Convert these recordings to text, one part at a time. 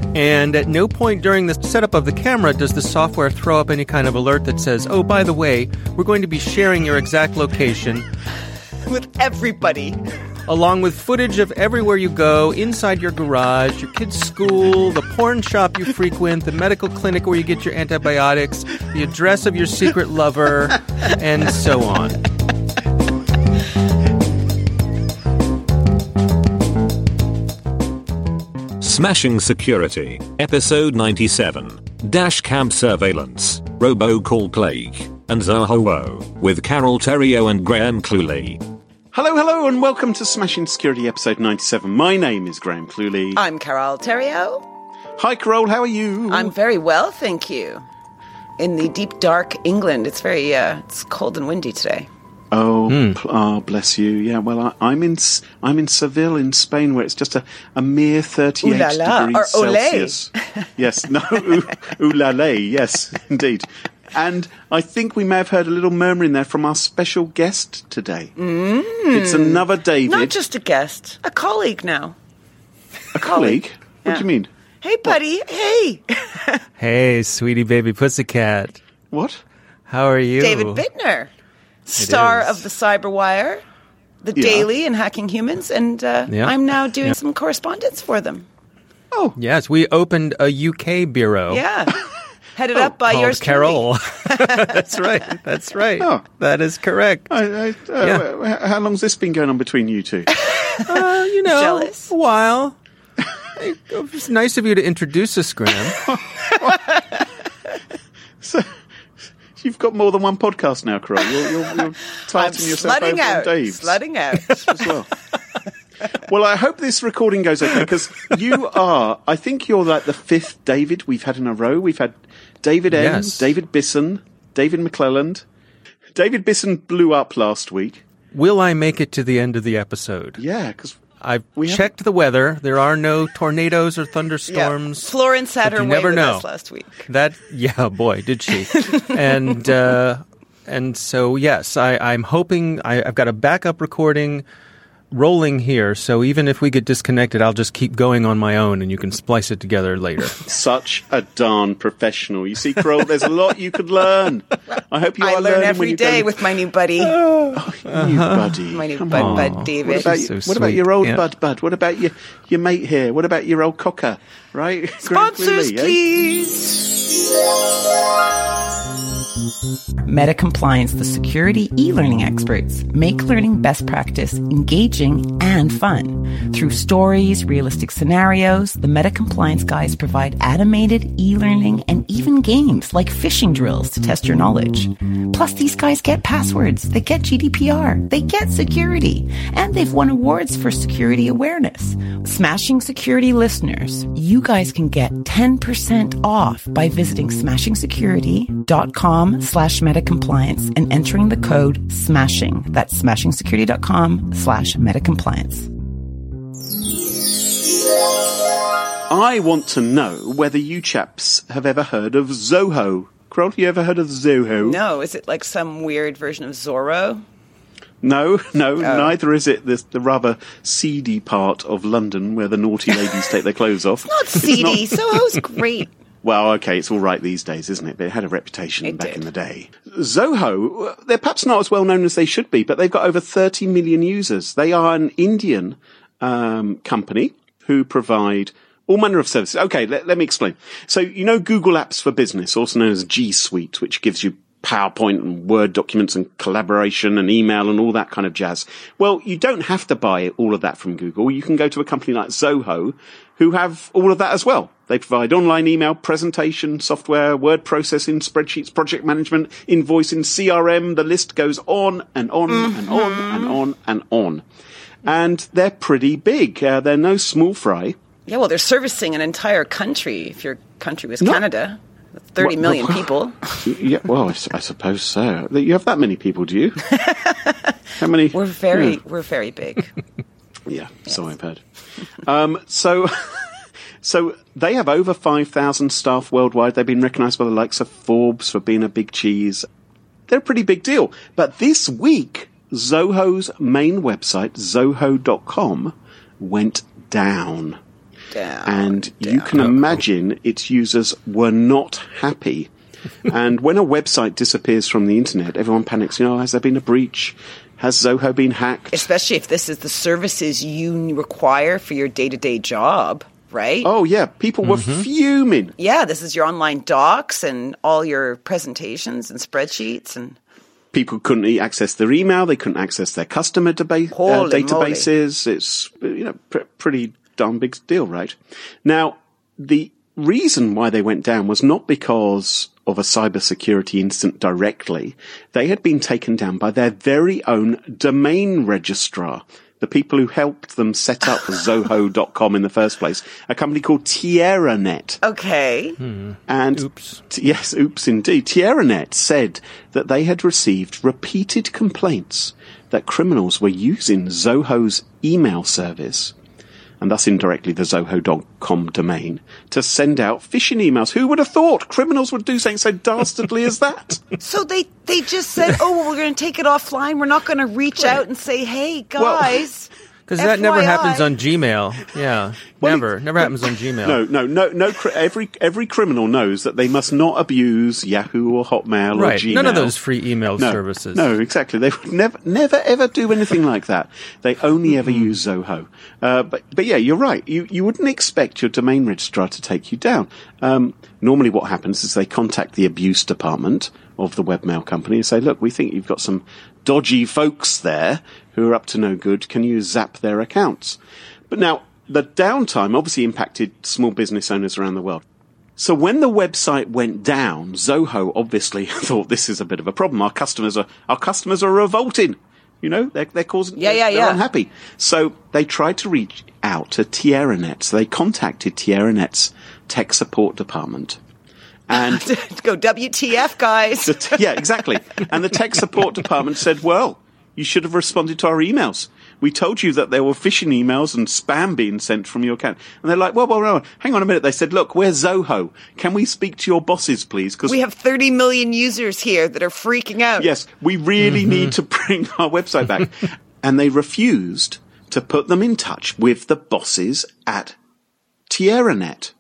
And at no point during the setup of the camera does the software throw up any kind of alert that says, oh, by the way, we're going to be sharing your exact location. With everybody. Along with footage of everywhere you go, inside your garage, your kid's school, the porn shop you frequent, the medical clinic where you get your antibiotics, the address of your secret lover, and so on. Smashing Security, Episode 97, Dashcam Surveillance, Robocall Plague, and Zoho, with Carol Theriault and Graham Cluley. Hello, and welcome to Smashing Security Episode 97. My name is Graham Cluley. I'm Carol Theriault. Hi, Carol, how are you? I'm very well, thank you. In the deep, dark England, it's it's cold and windy today. Oh, bless you. Yeah, well, I'm in Seville in Spain, where it's just a mere 38 degrees Celsius. Yes, no, ooh la la, yes, indeed. And I think we may have heard a little murmuring there from our special guest today. It's another David. Not just a guest, a colleague now. A colleague? What do you mean? Hey, buddy. What? Hey. Hey, sweetie baby pussycat. What? How are you? David Bittner, star of the Cyberwire, the Daily, and Hacking Humans, and I'm now doing some correspondence for them. Oh. Yes, we opened a UK bureau. Yeah. Headed up by yours Carol. That's right. Oh. That is correct. How long's this been going on between you two? Jealous? A while. It's nice of you to introduce us, Graham. So, you've got more than one podcast now, Carol. You're tarting yourself over on Dave's. Slutting out. As well. Well, I hope this recording goes okay, because I think you're like the fifth David we've had in a row. We've had David M., Yes. David Bisson, David McClelland. David Bisson blew up last week. Will I make it to the end of the episode? Yeah, because I've checked the weather. There are no tornadoes or thunderstorms. Yeah. Florence had her way with us last week. Boy, did she. And so, yes, I'm hoping I've got a backup recording rolling here, so even if we get disconnected, I'll just keep going on my own and you can splice it together later. Such a darn professional. You see, Carol, there's a lot you could learn. I hope you are learning. I learn every day with my new buddy. New buddy. My new bud, David. What about your old bud? What about your mate here? What about your old cocker? Right? Sponsors, please. Meta Compliance, the security e-learning experts, make learning best practice engaging and fun. Through stories, realistic scenarios, the Meta Compliance guys provide animated e-learning and even games like phishing drills to test your knowledge. Plus, these guys get passwords, they get GDPR, they get security, and they've won awards for security awareness. Smashing Security listeners, you guys can get 10% off by visiting smashingsecurity.com/metacompliance and entering the code SMASHING. That's smashingsecurity.com/metacompliance. I want to know whether you chaps have ever heard of Zoho. Carol, you ever heard of Zoho? No, is it like some weird version of Zorro? No, neither is it the rather seedy part of London where the naughty ladies take their clothes off. Not seedy. Soho's great. Well, okay, it's all right these days, isn't it? But it had a reputation back in the day. Zoho, they're perhaps not as well known as they should be, but they've got over 30 million users. They are an Indian company who provide all manner of services. Okay, let me explain. So, Google Apps for Business, also known as G Suite, which gives you PowerPoint and Word documents and collaboration and email and all that kind of jazz. Well, you don't have to buy all of that from Google. You can go to a company like Zoho who have all of that as well. They provide online email, presentation, software, word processing, spreadsheets, project management, invoicing, CRM. The list goes on and on and on and on and on. And they're pretty big. They're no small fry. Yeah, well, they're servicing an entire country. If your country was Canada. 30 million people. Yeah, well, I suppose so. You have that many people, do you? How many? We're very big. Yeah, yes. So I've heard. So they have over 5,000 staff worldwide. They've been recognised by the likes of Forbes for being a big cheese. They're a pretty big deal. But this week, Zoho's main website, zoho.com, went down. And you can imagine its users were not happy. And when a website disappears from the internet, everyone panics, has there been a breach? Has Zoho been hacked? Especially if this is the services you require for your day-to-day job, right? Oh, yeah. People were fuming. Yeah, this is your online docs and all your presentations and spreadsheets. And people couldn't access their email. They couldn't access their customer databases. Moly. It's, pretty darn big deal, right? Now, the reason why they went down was not because of a cybersecurity incident directly. They had been taken down by their very own domain registrar, the people who helped them set up Zoho.com in the first place, a company called TierraNet. Okay. And oops. Yes, oops indeed. TierraNet said that they had received repeated complaints that criminals were using Zoho's email service, and thus indirectly the Zoho.com domain, to send out phishing emails. Who would have thought criminals would do something so dastardly as that? So they just said, we're going to take it offline. We're not going to reach out and say, hey, guys. Because that never happens on Gmail. Yeah, never happens on Gmail. No. Every criminal knows that they must not abuse Yahoo or Hotmail or Gmail. None of those free email services. No, exactly. They would never ever do anything like that. They only ever use Zoho. But yeah, you're right. You wouldn't expect your domain registrar to take you down. Normally, what happens is they contact the abuse department of the webmail company and say, look, we think you've got some dodgy folks there who are up to no good. Can you zap their accounts? But now, the downtime obviously impacted small business owners around the world. So when the website went down, Zoho obviously thought this is a bit of a problem. Our customers are revolting. They're causing, they're unhappy. So they tried to reach out to TierraNet. So they contacted TierraNet's tech support department. And go WTF, guys. Yeah, exactly. And the tech support department said, well, you should have responded to our emails. We told you that there were phishing emails and spam being sent from your account. And they're like, well, no, hang on a minute. They said, look, we're Zoho. Can we speak to your bosses, please? Because we have 30 million users here that are freaking out. Yes, we really need to bring our website back. And they refused to put them in touch with the bosses at TierraNet.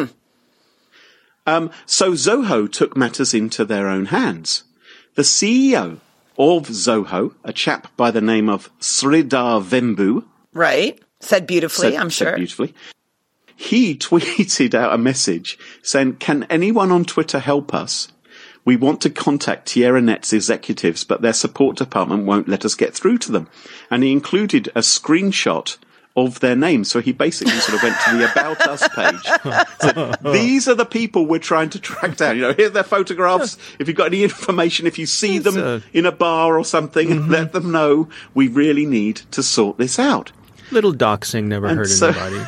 So Zoho took matters into their own hands. The CEO of Zoho, a chap by the name of Sridhar Vembu. Right. Said beautifully, I'm sure. Said beautifully. He tweeted out a message saying, can anyone on Twitter help us? We want to contact TierraNet's executives, but their support department won't let us get through to them. And he included a screenshot of their names. So he basically sort of went to the About Us page. Said, these are the people we're trying to track down. Here's their photographs. If you've got any information, if you see them in a bar or something, let them know. We really need to sort this out. Little doxing never hurt anybody.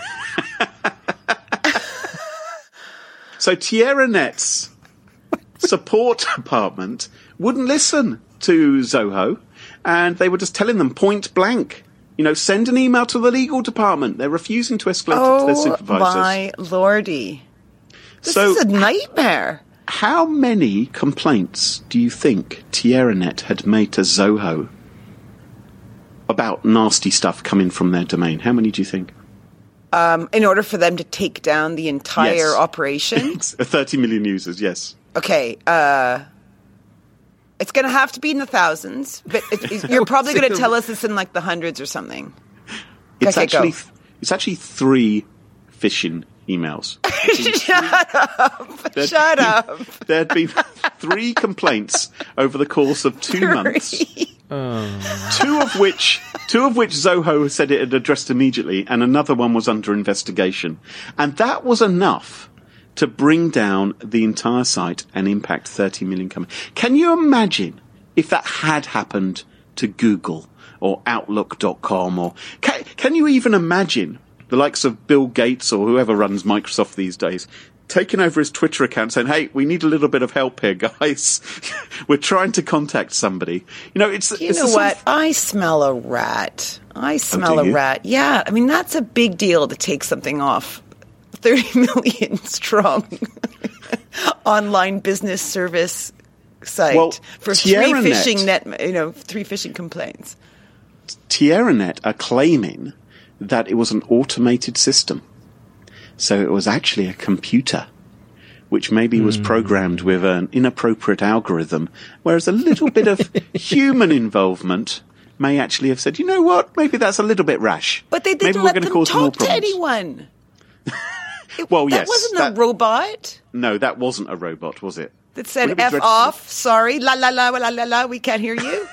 So TierraNet's support department wouldn't listen to Zoho, and they were just telling them point blank, send an email to the legal department. They're refusing to escalate it to their supervisors. Oh, my lordy. This is a nightmare. How many complaints do you think TierraNet had made to Zoho about nasty stuff coming from their domain? How many do you think? In order for them to take down the entire operation? 30 million users, yes. Okay, it's going to have to be in the thousands, but you're probably going to tell us it's in like the hundreds or something. It's actually 3 phishing emails. Shut up. There had been 3 complaints over the course of 2 months. Two of which Zoho said it had addressed immediately, and another one was under investigation. And that was enough to bring down the entire site and impact 30 million companies. Can you imagine if that had happened to Google or Outlook.com? Or can you even imagine the likes of Bill Gates or whoever runs Microsoft these days taking over his Twitter account saying, hey, we need a little bit of help here, guys. We're trying to contact somebody. I smell a rat. Rat. Yeah. I mean, that's a big deal to take something off 30 million strong online business service site for 3 phishing complaints. TierraNet are claiming that it was an automated system. So it was actually a computer, which maybe was programmed with an inappropriate algorithm, whereas a little bit of human involvement may actually have said, you know what, maybe that's a little bit rash. But they didn't let them talk to anyone. Well, yes. That wasn't a robot. No, that wasn't a robot, was it? That said, F off, sorry, la la la la la la, we can't hear you.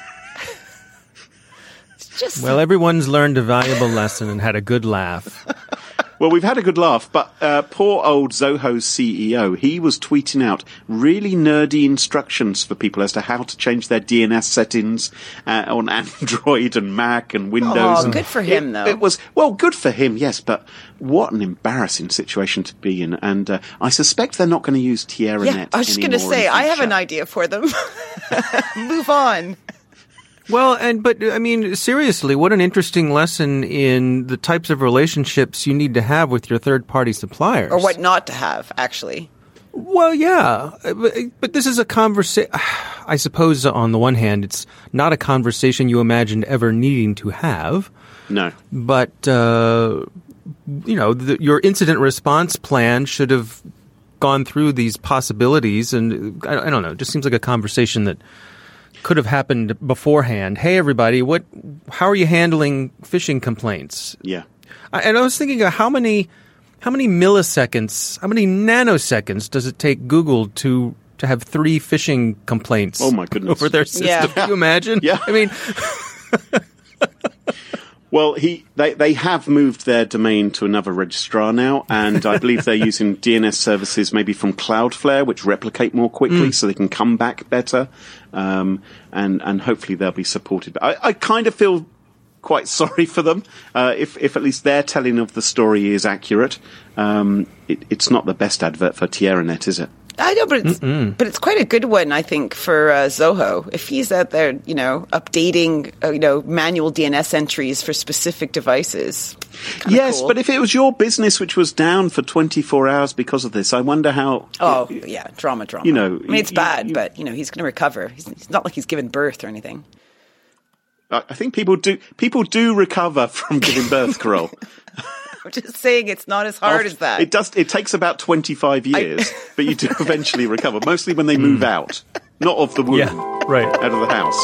Well, everyone's learned a valuable lesson and had a good laugh. Well, we've had a good laugh, but poor old Zoho's CEO, he was tweeting out really nerdy instructions for people as to how to change their DNS settings on Android and Mac and Windows. Oh, good for him, though. It was, well, good for him, yes, but what an embarrassing situation to be in. And I suspect they're not going to use TierraNet anymore. Yeah, I was just going to say, I have an idea for them. Move on. Well, but I mean, seriously, what an interesting lesson in the types of relationships you need to have with your third-party suppliers. Or what not to have, actually. Well, yeah, but this is a conversation. I suppose on the one hand, it's not a conversation you imagined ever needing to have. No. But, your incident response plan should have gone through these possibilities. And I don't know, it just seems like a conversation that could have happened beforehand. Hey, everybody, how are you handling phishing complaints? Yeah. And I was thinking of how many milliseconds, how many nanoseconds does it take Google to have 3 phishing complaints oh my goodness. over their system? Yeah. Can you imagine? Yeah. I mean... Well, they have moved their domain to another registrar now, and I believe they're using DNS services maybe from Cloudflare, which replicate more quickly, so they can come back better, and hopefully they'll be supported. But I kind of feel quite sorry for them, if at least their telling of the story is accurate. It's not the best advert for TierraNet, is it? I know, but it's quite a good one, I think, for Zoho. If he's out there, updating, manual DNS entries for specific devices. Yes, cool. But if it was your business which was down for 24 hours because of this, I wonder how... Oh, yeah, drama. It's bad, but, he's going to recover. It's not like he's given birth or anything. I think people do recover from giving birth, Carol. I'm just saying it's not as hard as that. It takes about 25 years, but you do eventually recover, mostly when they move out, not of the womb, right. Out of the house.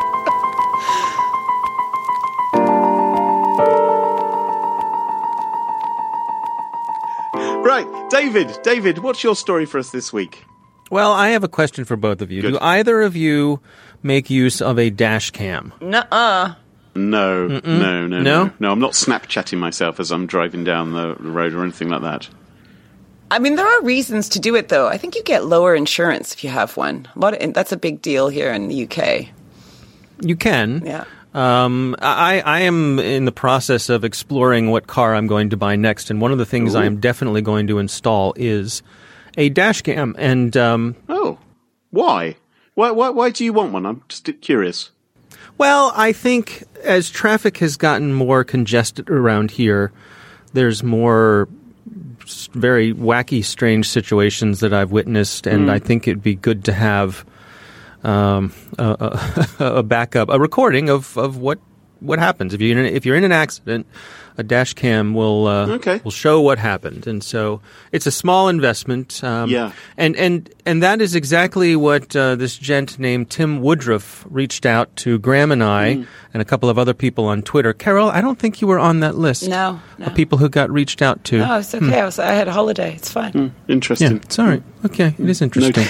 Right, David, what's your story for us this week? Well, I have a question for both of you. Good. Do either of you make use of a dash cam? Nuh-uh. No, I'm not Snapchatting myself as I'm driving down the road or anything like that. I mean, there are reasons to do it, though. I think you get lower insurance if you have one. That's a big deal here in the UK. You can. Yeah. I am in the process of exploring what car I'm going to buy next, and one of the things I am definitely going to install is a dash cam. And why? Why do you want one? I'm just curious. Well, I think as traffic has gotten more congested around here, there's more very wacky, strange situations that I've witnessed, and I think it'd be good to have a backup, a recording of what happens. If you're in an accident, a dash cam will show what happened, and so it's a small investment. And that is exactly what this gent named Tim Woodruff reached out to Graham and I and a couple of other people on Twitter. Carol, I don't think you were on that list. No. Of people who got reached out to. No, it's okay. I had a holiday. It's fine. Interesting. Yeah, it's all right. Okay, it is interesting.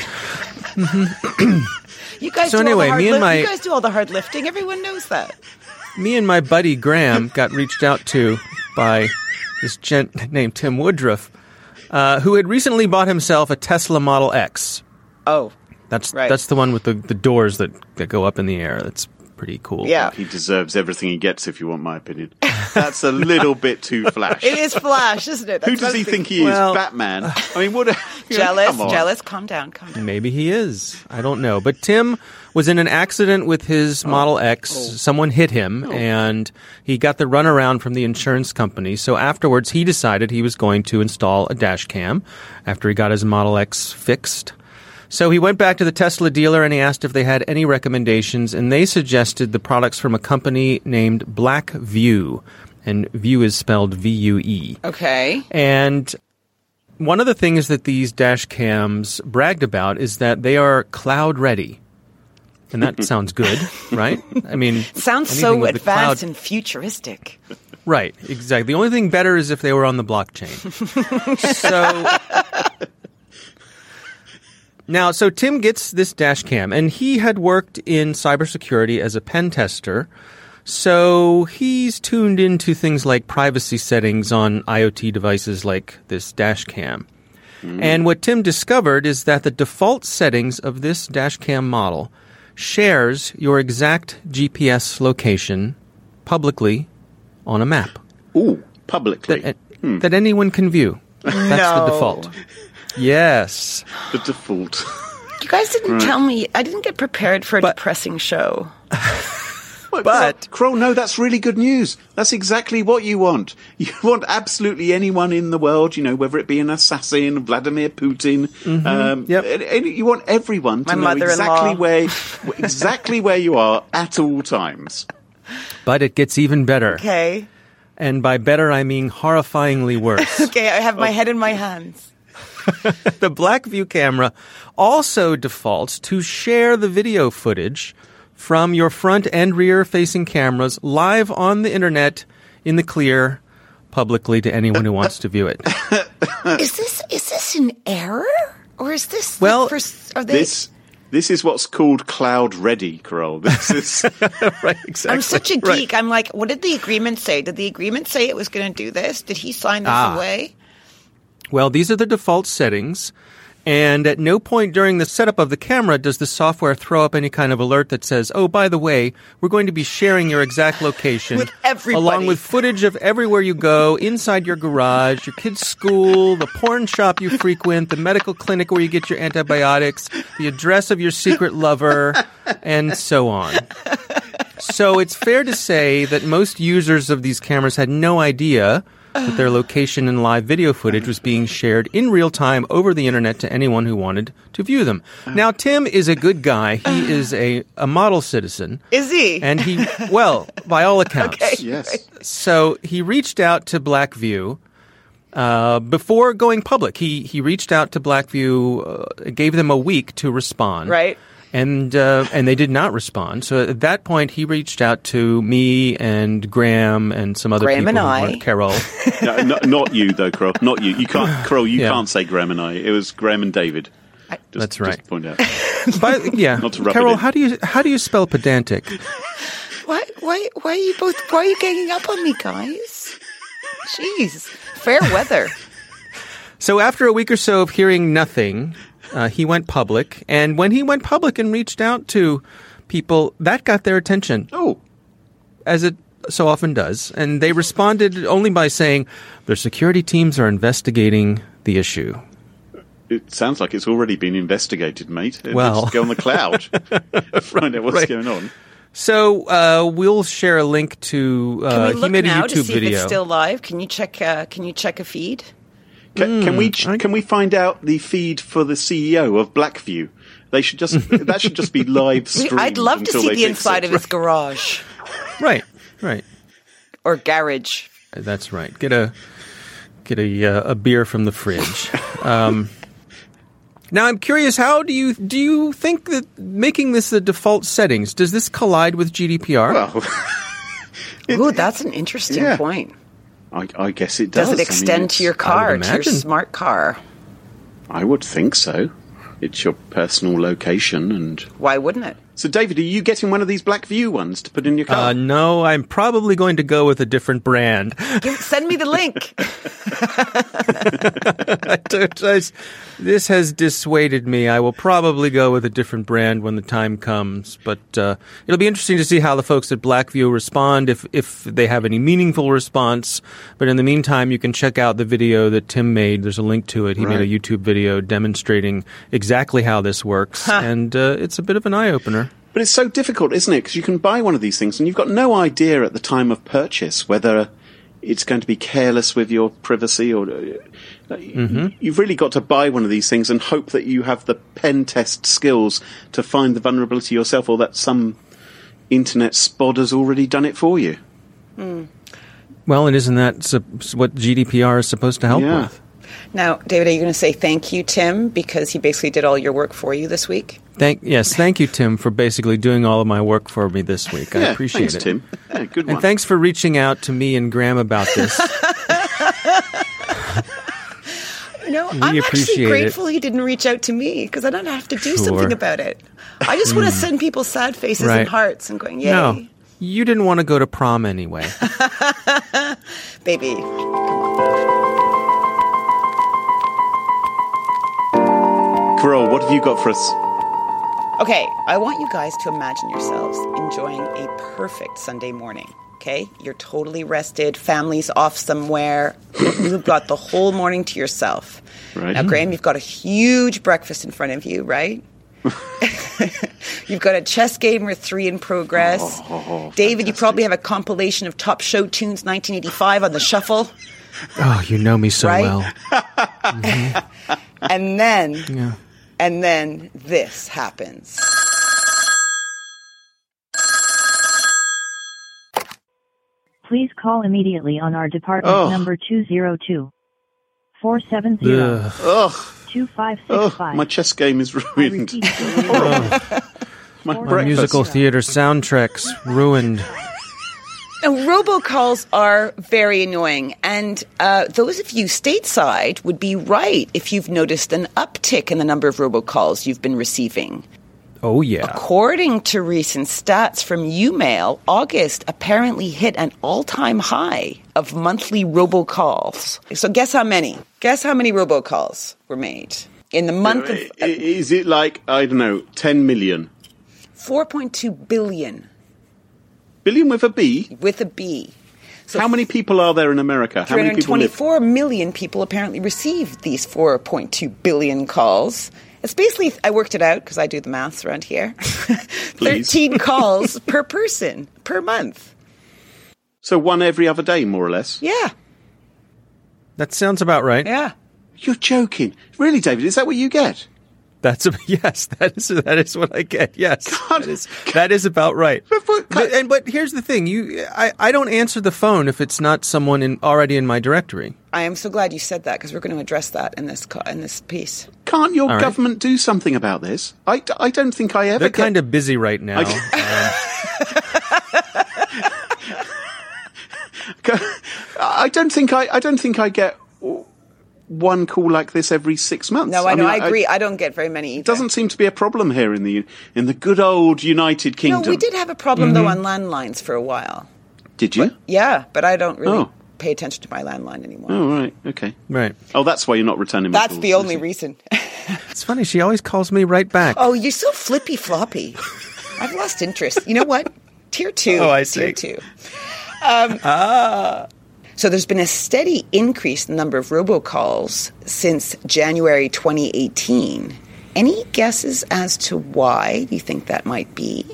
You guys so anyway, you guys do all the hard lifting. Everyone knows that. Me and my buddy Graham got reached out to by this gent named Tim Woodruff, who had recently bought himself a Tesla Model X. Oh, that's the one with the doors that go up in the air. That's pretty cool. Yeah, he deserves everything he gets, if you want my opinion. That's a little bit too flash. It is flash, isn't it? Who does he think he is? Batman? I mean, what? Jealous. Calm down. Maybe he is. I don't know. But Tim was in an accident with his Model X. Someone hit him, and he got the runaround from the insurance company. So afterwards, he decided he was going to install a dash cam after he got his Model X fixed. So he went back to the Tesla dealer and he asked if they had any recommendations, and they suggested the products from a company named Black View, and View is spelled V-U-E. Okay. And one of the things that these dash cams bragged about is that they are cloud ready. And that sounds good, right? I mean, sounds so advanced and futuristic. Right, exactly. The only thing better is if they were on the blockchain. So Tim gets this dash cam, and he had worked in cybersecurity as a pen tester. So he's tuned into things like privacy settings on IoT devices like this dash cam. And what Tim discovered is that the default settings of this dash cam model shares your exact GPS location publicly on a map. Ooh, publicly. That anyone can view. That's the default. Yes. The default. You guys didn't tell me. I didn't get prepared for a depressing show. But Kroll, no, that's really good news. That's exactly what you want. You want absolutely anyone in the world, whether it be an assassin, Vladimir Putin. You want everyone to know exactly where you are at all times. But it gets even better. Okay. And by better, I mean horrifyingly worse. Okay, I have my head in my hands. The Blackview camera also defaults to share the video footage from your front and rear facing cameras live on the internet in the clear publicly to anyone who wants to view it. Is this an error? Or is this This is what's called cloud ready, Carol. This is right, exactly. I'm such a geek. Right. I'm like, what did the agreement say? Did the agreement say it was going to do this? Did he sign this away? Well, these are the default settings. And at no point during the setup of the camera does the software throw up any kind of alert that says, oh, by the way, we're going to be sharing your exact location. With everybody. Along with footage of everywhere you go, inside your garage, your kid's school, the porn shop you frequent, the medical clinic where you get your antibiotics, the address of your secret lover, and so on. So it's fair to say that most users of these cameras had no idea that their location and live video footage was being shared in real time over the internet to anyone who wanted to view them. Now, Tim is a good guy. He is a model citizen. Is he? And he, well, by all accounts. Okay. Yes. So he reached out to Blackview before going public. He reached out to Blackview, gave them a week to respond. Right. And they did not respond. So at that point, he reached out to me and Graham and some other people. And I. Carol. No, not you, though, Carol. Not you. You can't, Carol. You can't say Graham and I. It was Graham and David. That's right. Just to point out. But, yeah, not to rub Carol, it in. how do you spell pedantic? Why are you ganging up on me, guys? Jeez, fair weather. So after a week or so of hearing nothing, he went public. And when he went public and reached out to people, that got their attention. Oh. As it so often does. And they responded only by saying their security teams are investigating the issue. It sounds like it's already been investigated, mate. Well. Just go on the cloud. Find out what's going on. So we'll share a link to Can we look he made a now YouTube to see video. If it's still live? Can you check a feed? Can we find out the feed for the CEO of Blackview? That should just be live streamed. I'd love to see the inside of his garage. Right. Or garage. That's right. Get a beer from the fridge. Now I'm curious, how do you think that making this the default settings, does this collide with GDPR? Well, ooh, that's an interesting point. I guess it does. Does it extend to your car, to your smart car? I would think so. It's your personal location, and why wouldn't it? So, David, are you getting one of these Blackview ones to put in your car? No, I'm probably going to go with a different brand. Send me the link. This has dissuaded me. I will probably go with a different brand when the time comes. But it'll be interesting to see how the folks at Blackview respond, if they have any meaningful response. But in the meantime, you can check out the video that Tim made. There's a link to it. He made a YouTube video demonstrating exactly how this works. And it's a bit of an eye-opener. But it's so difficult, isn't it? Because you can buy one of these things and you've got no idea at the time of purchase whether it's going to be careless with your privacy or... You've really got to buy one of these things and hope that you have the pen test skills to find the vulnerability yourself, or that some internet spod has already done it for you. Well, and isn't that what GDPR is supposed to help with? Now, David, are you going to say thank you, Tim, because he basically did all your work for you this week? Thank you, Tim, for basically doing all of my work for me this week. I appreciate thanks, it. Tim. Yeah, good one. And thanks for reaching out to me and Graham about this. I'm actually grateful he didn't reach out to me because I don't have to do something about it. I just want to send people sad faces and hearts and going, yay. No, you didn't want to go to prom anyway. Baby, Carol, what have you got for us? Okay, I want you guys to imagine yourselves enjoying a perfect Sunday morning. Okay, you're totally rested, family's off somewhere, you've got the whole morning to yourself. Right. Now, Graham, you've got a huge breakfast in front of you, right? You've got a chess game or 3 in progress. David, fantastic. You probably have a compilation of top show tunes 1985 on the shuffle. Oh, you know me so Right? well. Mm-hmm. And then this happens. Please call immediately on our department number 202 470 2565. My chess game is ruined. My musical theater soundtrack's ruined. Now, robocalls are very annoying, and those of you stateside would be right if you've noticed an uptick in the number of robocalls you've been receiving. Oh, yeah. According to recent stats from UMail, August apparently hit an all-time high of monthly robocalls. So guess how many? Guess how many robocalls were made in the month of... Is it like, I don't know, 10 million? 4.2 billion. Billion with a B? With a B. So how many people are there in America? How many people live? 324 million people apparently received these 4.2 billion calls. It's basically, I worked it out because I do the maths around here. 13 calls per person per month. So one every other day, more or less? Yeah. That sounds about right. Yeah. You're joking. Really, David? Is that what you get? Yes, that is what I get. Yes, that is about right. But here's the thing: I don't answer the phone if it's not someone already in my directory. I am so glad you said that because we're going to address that in this piece. Can't your government do something about this? I don't think I ever. They're kind of busy right now. I don't think I get one call like this every 6 months. No, I know. I agree. I don't get very many either. It doesn't seem to be a problem here in the good old United Kingdom. No, we did have a problem though on landlines for a while. Did you? Yeah, but I don't really pay attention to my landline anymore. Oh, right. Okay. Right. Oh, that's why you're not returning my calls. That's the only reason. It's funny. She always calls me right back. Oh, you're so flippy floppy. I've lost interest. You know what? Tier 2. Oh, I see. Tier 2. So there's been a steady increase in the number of robocalls since January 2018. Any guesses as to why you think that might be?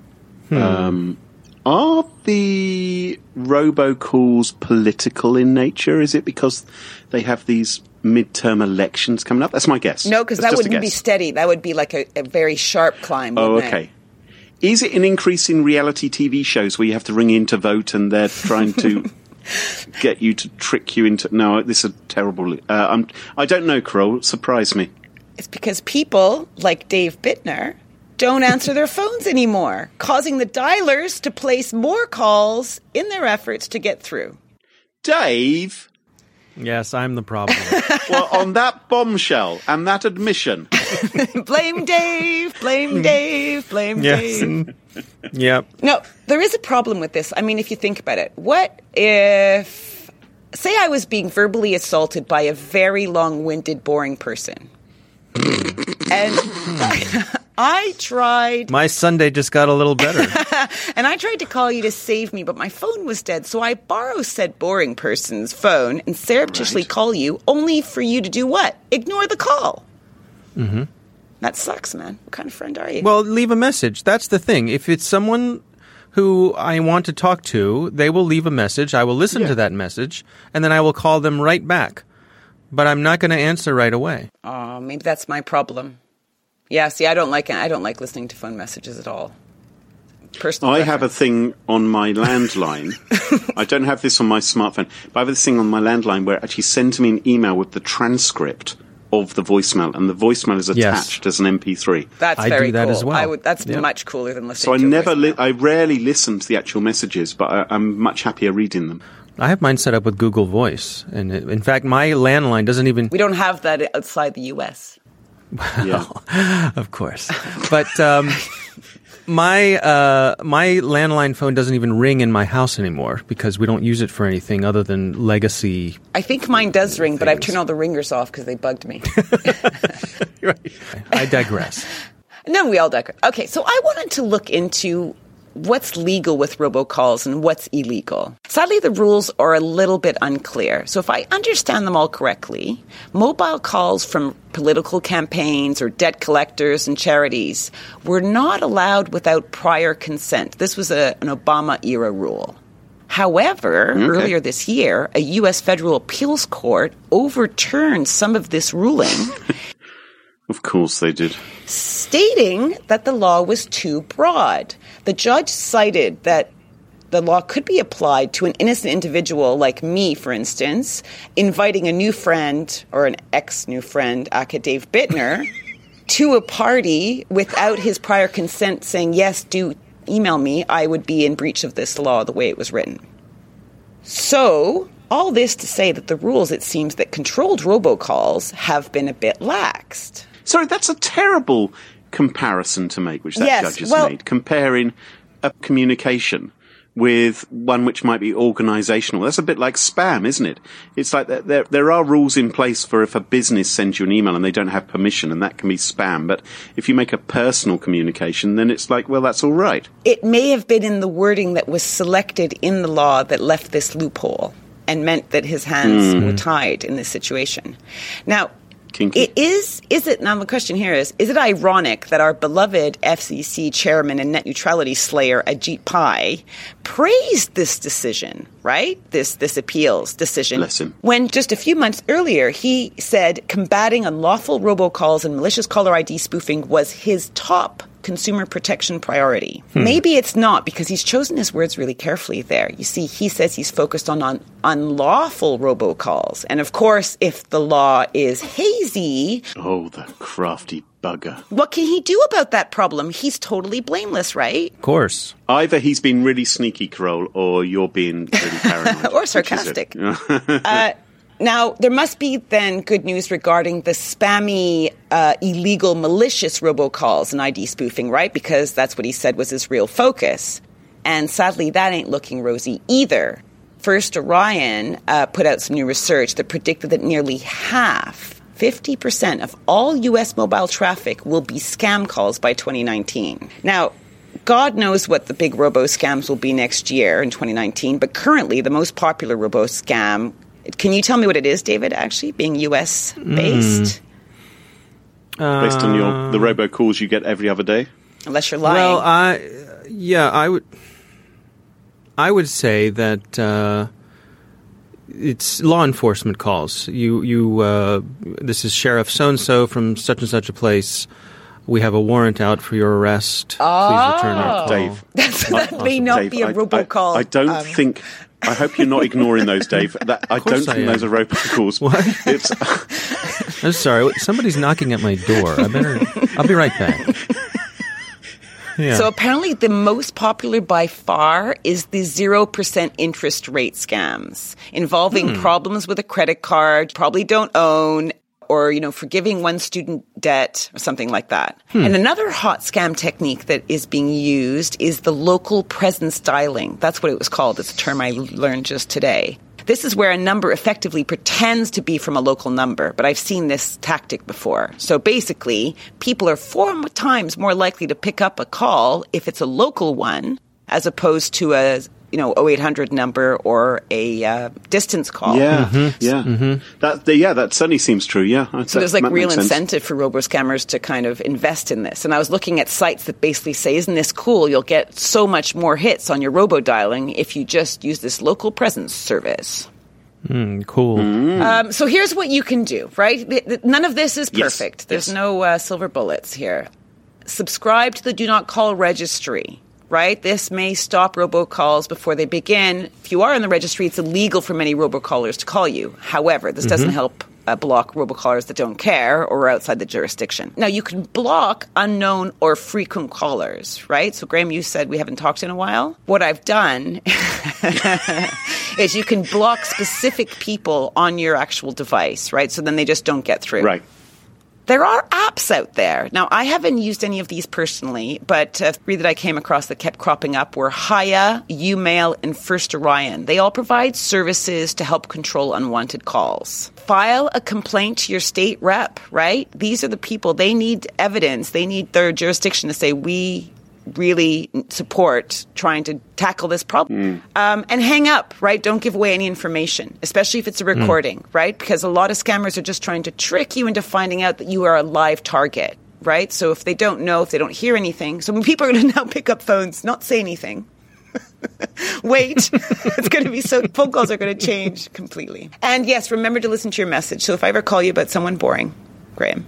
Are the robocalls political in nature? Is it because they have these midterm elections coming up? That's my guess. No, because that wouldn't be steady. That would be like a very sharp climb. Oh, okay. Is it an increase in reality TV shows where you have to ring in to vote and they're trying to get you to trick you into... No, this is terrible. I don't know, Carol. Surprise me. It's because people like Dave Bittner don't answer their phones anymore, causing the dialers to place more calls in their efforts to get through. Dave? Yes, I'm the problem. Well, on that bombshell and that admission... Blame Dave, blame Dave, blame Dave. Yep. No, there is a problem with this. I mean, if you think about it, what if, say I was being verbally assaulted by a very long-winded, boring person. And I tried... My Sunday just got a little better. And I tried to call you to save me, but my phone was dead. So I borrow said boring person's phone and surreptitiously call you, only for you to do what? Ignore the call. Mm-hmm. That sucks, man. What kind of friend are you? Well, leave a message. That's the thing. If it's someone who I want to talk to, they will leave a message. I will listen to that message, and then I will call them right back. But I'm not going to answer right away. Oh, maybe that's my problem. Yeah, see, I don't like listening to phone messages at all. personal I preference. have a thing on my landline. I don't have this on my smartphone, but I have this thing on my landline where it actually sends me an email with the transcript of the voicemail, and the voicemail is attached as an MP3. That's I very do that cool. as well. That's Yeah. much cooler than So listening I to a voicemail. I rarely listen to the actual messages, but I'm much happier reading them. I have mine set up with Google Voice. And in fact, my landline doesn't even... We don't have that outside the U.S. Yeah. Of course. But my landline phone doesn't even ring in my house anymore because we don't use it for anything other than legacy. I think mine does ring, but I've turned all the ringers off because they bugged me. Right. I digress. No, we all digress. Okay, so I wanted to look into what's legal with robocalls and what's illegal. Sadly, the rules are a little bit unclear. So if I understand them all correctly, mobile calls from political campaigns or debt collectors and charities were not allowed without prior consent. This was an Obama-era rule. However, earlier this year, a U.S. federal appeals court overturned some of this ruling, Of course they did. stating that the law was too broad. The judge cited that the law could be applied to an innocent individual like me, for instance, inviting a new friend or an ex-new friend, aka Dave Bittner, to a party without his prior consent saying, yes, do email me. I would be in breach of this law the way it was written. So, all this to say that the rules, it seems, that controlled robocalls have been a bit laxed. Sorry, that's a terrible comparison to make, which that Yes, judge has well- made, comparing a communication with one which might be organisational. That's a bit like spam, isn't it? It's like there are rules in place for if a business sends you an email and they don't have permission, and that can be spam. But if you make a personal communication, then it's like, well, that's all right. It may have been in the wording that was selected in the law that left this loophole and meant that his hands were tied in this situation. Now, Kinky. now the question here is it ironic that our beloved FCC chairman and net neutrality slayer Ajit Pai praised this decision, right? This appeals decision. Bless him. When just a few months earlier, he said combating unlawful robocalls and malicious caller ID spoofing was his top consumer protection priority. Maybe it's not, because he's chosen his words really carefully there. You see, he says he's focused on unlawful robocalls. And of course, if the law is hazy, Oh, the crafty bugger. what can he do about that problem? He's totally blameless, right? Of course. Either he's been really sneaky, Carole, or you're being really paranoid. Or Which is sarcastic. it? Now, there must be then good news regarding the spammy, illegal, malicious robocalls and ID spoofing, right? Because that's what he said was his real focus. And sadly, that ain't looking rosy either. First Orion put out some new research that predicted that nearly half, 50% of all U.S. mobile traffic will be scam calls by 2019. Now, God knows what the big robo-scams will be next year in 2019, but currently the most popular robo-scam, can you tell me what it is, David, actually, being U.S.-based? Based on the robocalls you get every other day? Unless you're lying. Well, I would say that it's law enforcement calls. This is Sheriff so-and-so from such and such a place. We have a warrant out for your arrest. Please return our call. Dave. that may not Dave, be a robocall. I don't think... I hope you're not ignoring those, Dave. I don't think those are robocalls. What? It's... I'm sorry. Somebody's knocking at my door. I'll be right back. Yeah. So apparently the most popular by far is the 0% interest rate scams involving problems with a credit card, probably don't own, or, forgiving one student debt or something like that. And another hot scam technique that is being used is the local presence dialing. That's what it was called. It's a term I learned just today. This is where a number effectively pretends to be from a local number, but I've seen this tactic before. So basically, people are 4 times more likely to pick up a call if it's a local one, as opposed to a 0800 number or a distance call. Yeah, that certainly seems true, yeah. So there's real incentive for robo-scammers to kind of invest in this. And I was looking at sites that basically say, isn't this cool? You'll get so much more hits on your robo-dialing if you just use this local presence service. Cool. So here's what you can do, right? None of this is perfect. Yes. There's no silver bullets here. Subscribe to the Do Not Call registry. right? This may stop robocalls before they begin. If you are in the registry, it's illegal for many robocallers to call you. However, this doesn't help block robocallers that don't care or are outside the jurisdiction. Now, you can block unknown or frequent callers, right? So, Graham, you said we haven't talked in a while. What I've done is you can block specific people on your actual device, right? So then they just don't get through. Right. There are apps out there. Now, I haven't used any of these personally, but three that I came across that kept cropping up were Hiya, Umail, and First Orion. They all provide services to help control unwanted calls. File a complaint to your state rep, right? These are the people. They need evidence. They need their jurisdiction to say, we really support trying to tackle this problem. And hang up, right? Don't give away any information, especially if it's a recording, right? Because a lot of scammers are just trying to trick you into finding out that you are a live target, right? So if they don't know, if they don't hear anything, so when people are going to now pick up phones, not say anything. Wait, it's going to be phone calls are going to change completely. And yes, remember to listen to your message. So if I ever call you about someone boring, Graham,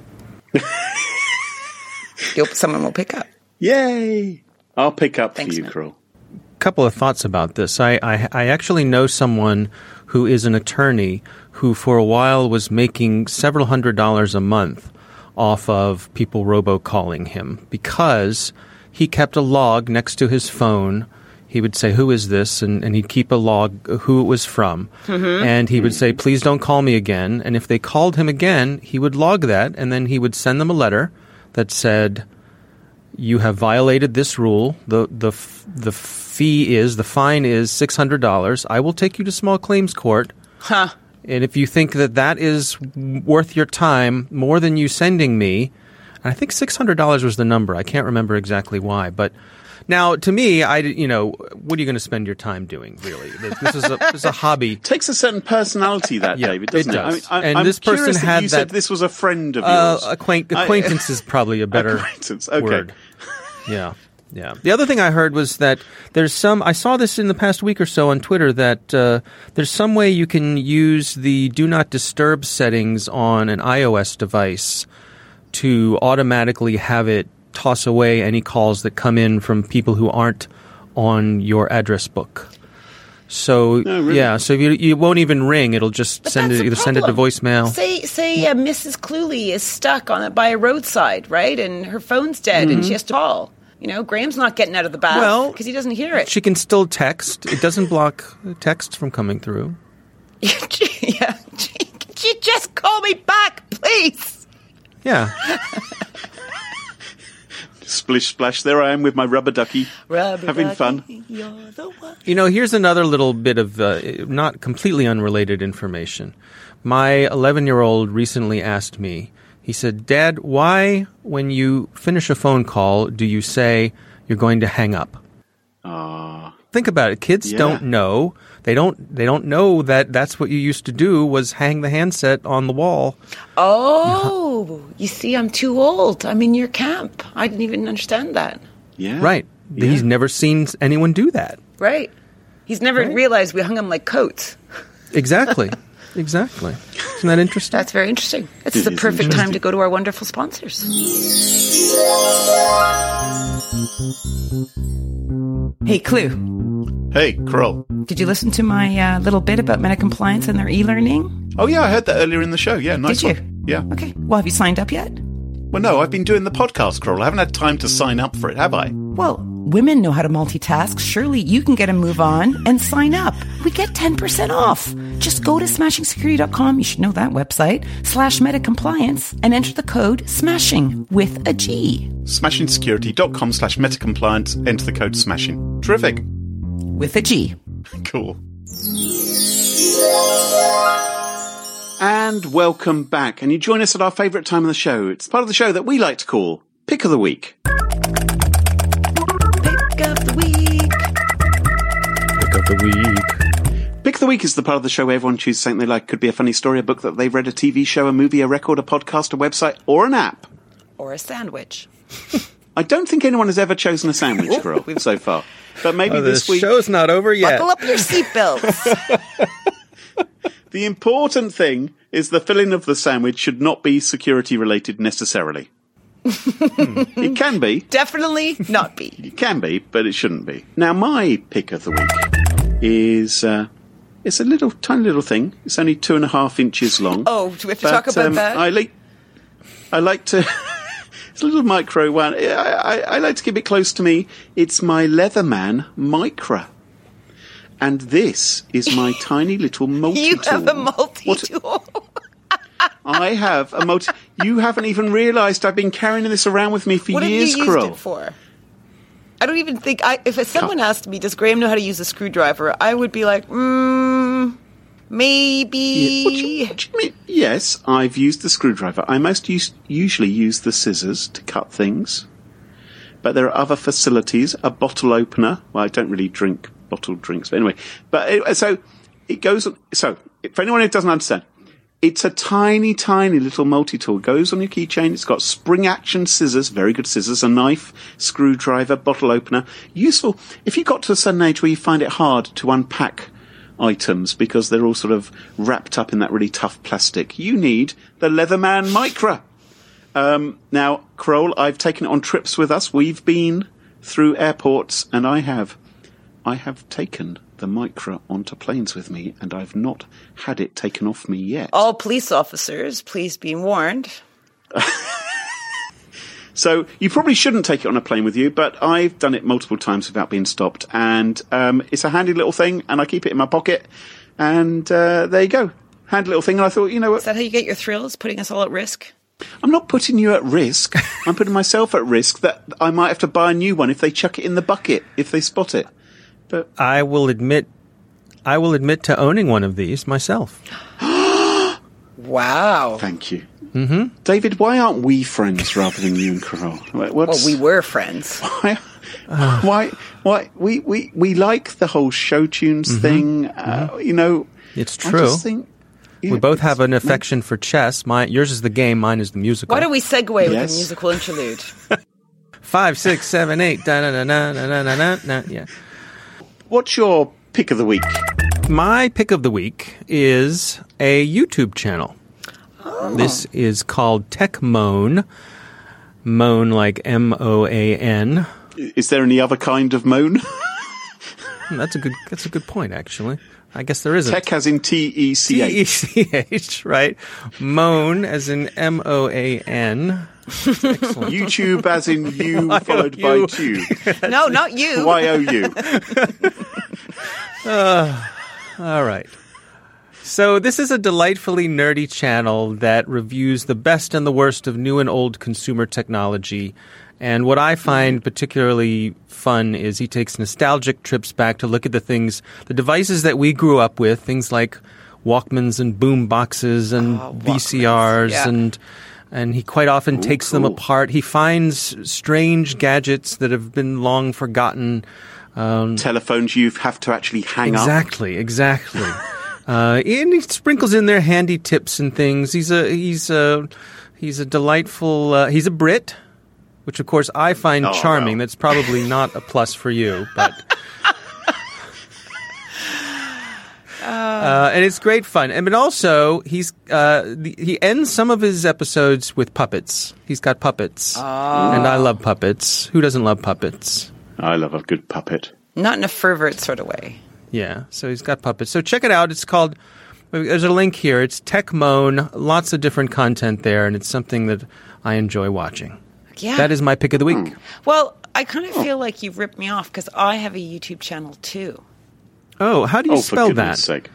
someone will pick up. Yay! I'll pick up Thanks, for you, man. Krill. Couple of thoughts about this. I actually know someone who is an attorney who for a while was making several $100s a month off of people robocalling him because he kept a log next to his phone. He would say, who is this? And he'd keep a log who it was from. And he would say, please don't call me again. And if they called him again, he would log that, and then he would send them a letter that said, you have violated this rule. The fine is $600. I will take you to small claims court. And if you think that is worth your time more than you sending me, and I think $600 was the number. I can't remember exactly why, but now to me, what are you going to spend your time doing? Really, this is a hobby. It takes a certain personality, David, doesn't it? Does. I'm this person curious had you said this was a friend of yours. Acquaintance is probably a better okay. word. Yeah. The other thing I heard was that I saw this in the past week or so on Twitter, that there's some way you can use the Do Not Disturb settings on an iOS device to automatically have it toss away any calls that come in from people who aren't on your address book. So, yeah, so you won't even ring. It'll just send it to voicemail. Say Mrs. Cluley is stuck by a roadside, right? And her phone's dead and she has to call. Graham's not getting out of the bath because he doesn't hear it. She can still text. It doesn't block text from coming through. Yeah. Could you just call me back, please? Yeah. Splish splash, there I am with my rubber ducky, having fun. You're the one. Here's another little bit of not completely unrelated information. My 11-year-old recently asked me, he said, Dad, why when you finish a phone call do you say you're going to hang up? Think about it. Kids don't know. They don't know that that's what you used to do, was hang the handset on the wall. Oh, you see, I'm too old. I'm in your camp. I didn't even understand that. Yeah. Right. Yeah. He's never seen anyone do that. Right. He's never realized we hung them like coats. Exactly. Exactly. Isn't that interesting? That's very interesting. It's the perfect time to go to our wonderful sponsors. Hey, Clue. Hey, Krill. Did you listen to my little bit about MetaCompliance and their e-learning? Oh, yeah, I heard that earlier in the show. Yeah, nice Did you? one. Yeah. Okay. Well, have you signed up yet? Well, no, I've been doing the podcast, Krill. I haven't had time to sign up for it, have I? Well, women know how to multitask. Surely you can get a move on and sign up. We get 10% off. Just go to smashingsecurity.com. You should know that website. /metacompliance and enter the code SMASHING with a G. smashingsecurity.com/metacompliance. Enter the code SMASHING. Terrific. With a G. Cool. And welcome back. And you join us at our favourite time of the show. It's part of the show that we like to call Pick of the Week. Pick of the week. Pick of the week. Pick of the Week is the part of the show where everyone chooses something they like. Could be a funny story, a book that they've read, a TV show, a movie, a record, a podcast, a website, or an app. Or a sandwich. I don't think anyone has ever chosen a sandwich, Girl, so far. But maybe this week... The show's not over yet. Buckle up your seatbelts. The important thing is the filling of the sandwich should not be security related necessarily. It can be. Definitely not be. It can be, but it shouldn't be. Now, my pick of the week is it's a little tiny little thing. It's only 2.5 inches long. Oh, do we have to talk about that? I like to. It's a little micro one. I like to keep it close to me. It's my Leatherman Micra. And this is my tiny little multi-tool. You have a multi-tool. I have a multi... You haven't even realised I've been carrying this around with me for years, Crow. What have you used it for? I don't even think... If someone asked me, does Graham know how to use a screwdriver? I would be like, maybe... Yeah. What do you mean? Yes, I've used the screwdriver. I usually use the scissors to cut things. But there are other facilities. A bottle opener. Well, I don't really drink bottled drinks, but anyway. So it goes... So, for anyone who doesn't understand... It's a tiny, tiny little multi-tool. It goes on your keychain. It's got spring-action scissors, very good scissors, a knife, screwdriver, bottle opener. Useful if you got to a certain age where you find it hard to unpack items because they're all sort of wrapped up in that really tough plastic. You need the Leatherman Micra. Now, Kroll, I've taken it on trips with us. We've been through airports, and I have taken the Micra onto planes with me, and I've not had it taken off me yet. All police officers, please be warned. So you probably shouldn't take it on a plane with you, but I've done it multiple times without being stopped, and it's a handy little thing, and I keep it in my pocket, and there you go. Handy little thing, and I thought, you know what? Is that how you get your thrills, putting us all at risk? I'm not putting you at risk. I'm putting myself at risk that I might have to buy a new one if they chuck it in the bucket, if they spot it. But I will admit to owning one of these myself. Wow. Thank you. Mm-hmm. David, why aren't we friends rather than you and Carol? Well, we were friends. Why? We like the whole show tunes thing. You know, it's true. I just think, we both have an affection for chess. Yours is the game, mine is the musical. Why don't we segue with a musical interlude? 5, 6, 7, 8. Yeah. What's your pick of the week? My pick of the week is a YouTube channel. Oh. This is called Tech Moan. Moan like M-O-A-N. Is there any other kind of moan? That's a good point, actually. I guess there isn't. Tech as in T-E-C-H. T-E-C-H, right. Moan as in M-O-A-N. Excellent. YouTube as in you followed by tube. No, not you. Y-O-U. All right. So this is a delightfully nerdy channel that reviews the best and the worst of new and old consumer technology. And what I find particularly fun is he takes nostalgic trips back to look at the devices that we grew up with, things like Walkmans and boom boxes and VCRs, yeah. And he quite often takes them apart. He finds strange gadgets that have been long forgotten. Telephones you have to actually hang up. Exactly. And he sprinkles in there handy tips and things. He's a delightful. He's a Brit, which of course I find charming. Well. That's probably not a plus for you, but. And it's great fun. But also, he ends some of his episodes with puppets. He's got puppets. And I love puppets. Who doesn't love puppets? I love a good puppet. Not in a fervent sort of way. Yeah, so he's got puppets. So check it out. It's called, there's a link here. It's Tech Moan. Lots of different content there, and it's something that I enjoy watching. Yeah. That is my pick of the week. Well, I kind of feel like you've ripped me off because I have a YouTube channel too. Oh, how do you spell that? For goodness sake.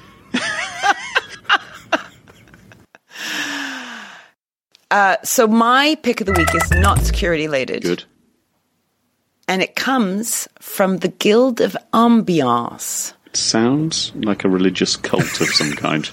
So my pick of the week is not security related. Good. And it comes from the Guild of Ambiance. It sounds like a religious cult of some kind.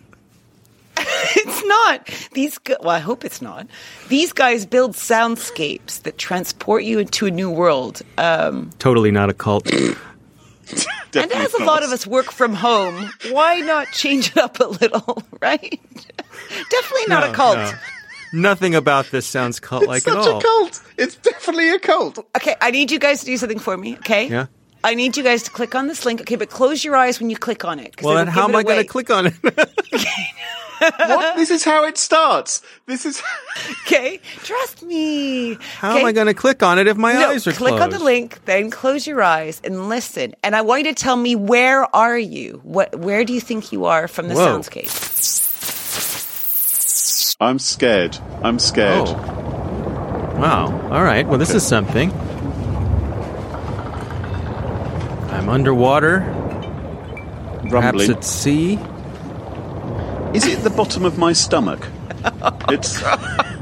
It's not. Well, I hope it's not. These guys build soundscapes that transport you into a new world. Totally not a cult. And as a lot of us work from home, why not change it up a little, right? Definitely not a cult. No. Nothing about this sounds cult-like at all. It's such a cult. It's definitely a cult. Okay, I need you guys to do something for me, okay? Yeah. I need you guys to click on this link. Okay, but close your eyes when you click on it. Well, then how am I going to click on it? What? This is how it starts. This is... Okay, trust me. How am I going to click on it if my eyes are click closed? on the link, then close your eyes and listen. And I want you to tell me, where are you? Where do you think you are from the soundscape? I'm scared. Oh. Wow. All right. Well, this is something. I'm underwater. Perhaps Rumbling. at sea. Is it the bottom of my stomach? It's... Is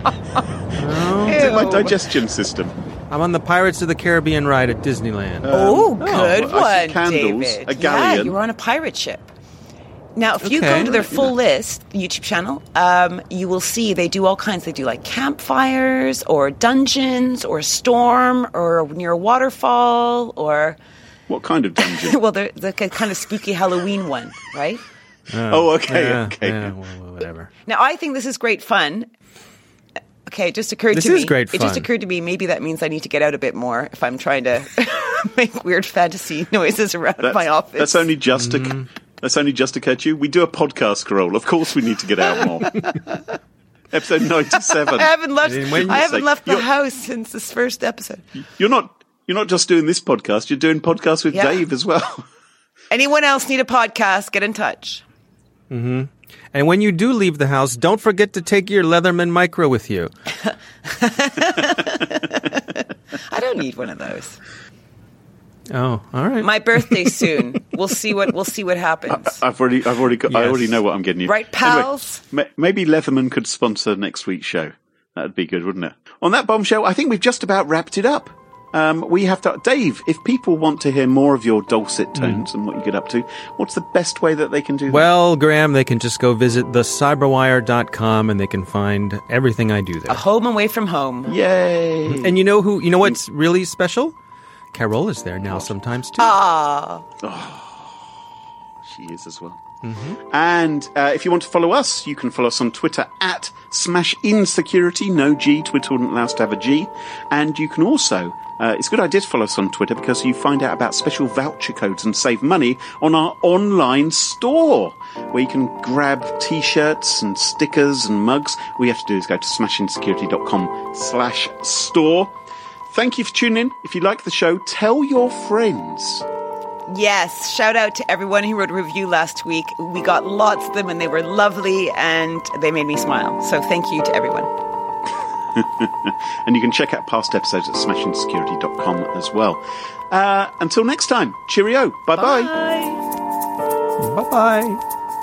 it my digestion system? I'm on the Pirates of the Caribbean ride at Disneyland. Good I see one, candles, David. a galleon. Yeah, you were on a pirate ship. Now, if you go to their full list, the YouTube channel, you will see they do all kinds. They do like campfires or dungeons or a storm or near a waterfall or... What kind of dungeon? Well, they're the kind of spooky Halloween one, right? Okay. Yeah, well, whatever. Now, I think this is great fun. Okay, it just occurred to me. This is great fun. It just occurred to me, maybe that means I need to get out a bit more if I'm trying to make weird fantasy noises around my office. That's only just occurred to you. We do a podcast, Carole. Of course we need to get out more. Episode 97. I haven't left the house since this first episode. You're not just doing this podcast, you're doing podcasts with Dave as well. Anyone else need a podcast, get in touch. Mm-hmm. And when you do leave the house, don't forget to take your Leatherman Micro with you. I don't need one of those. Oh, all right. My birthday's soon. We'll see what happens. I already know what I'm getting you. Right, pals? Anyway, maybe Leatherman could sponsor next week's show. That'd be good, wouldn't it? On that bombshell, I think we've just about wrapped it up. We have to... Dave, if people want to hear more of your dulcet tones and what you get up to, what's the best way that they can do that? Well, Graham, they can just go visit thecyberwire.com and they can find everything I do there. A home away from home. Yay! And you know what's really special? Carole is there now sometimes, too. She is as well. Mm-hmm. And if you want to follow us, you can follow us on Twitter at SmashInSecurity. No G. Twitter wouldn't allow us to have a G. And you can also... it's a good idea to follow us on Twitter because you find out about special voucher codes and save money on our online store, where you can grab T-shirts and stickers and mugs. All you have to do is go to smashinsecurity.com/store. Thank you for tuning in. If you like the show, tell your friends. Yes, shout out to everyone who wrote a review last week. We got lots of them and they were lovely and they made me smile. So thank you to everyone. And you can check out past episodes at smashinsecurity.com as well. Until next time, cheerio. Bye-bye. Bye. Bye-bye.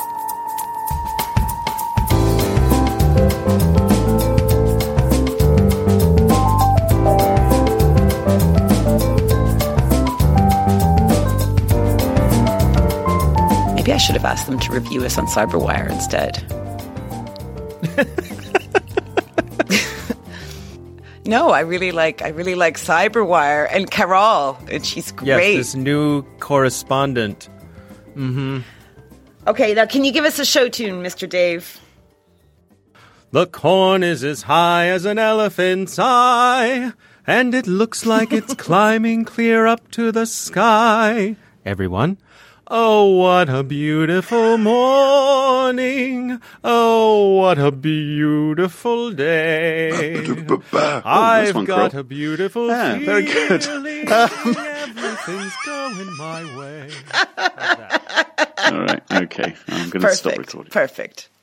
Maybe I should have asked them to review us on CyberWire instead. No, I really like CyberWire and Carole, and she's great. Yes, this new correspondent. Mm-hmm. Okay, now can you give us a show tune, Mr. Dave? The corn is as high as an elephant's eye, and it looks like it's climbing clear up to the sky. Everyone. Oh, what a beautiful morning. Oh, what a beautiful day. I've got a beautiful feeling. Very good. Everything's going my way. All right. Okay. I'm going to stop recording. Perfect.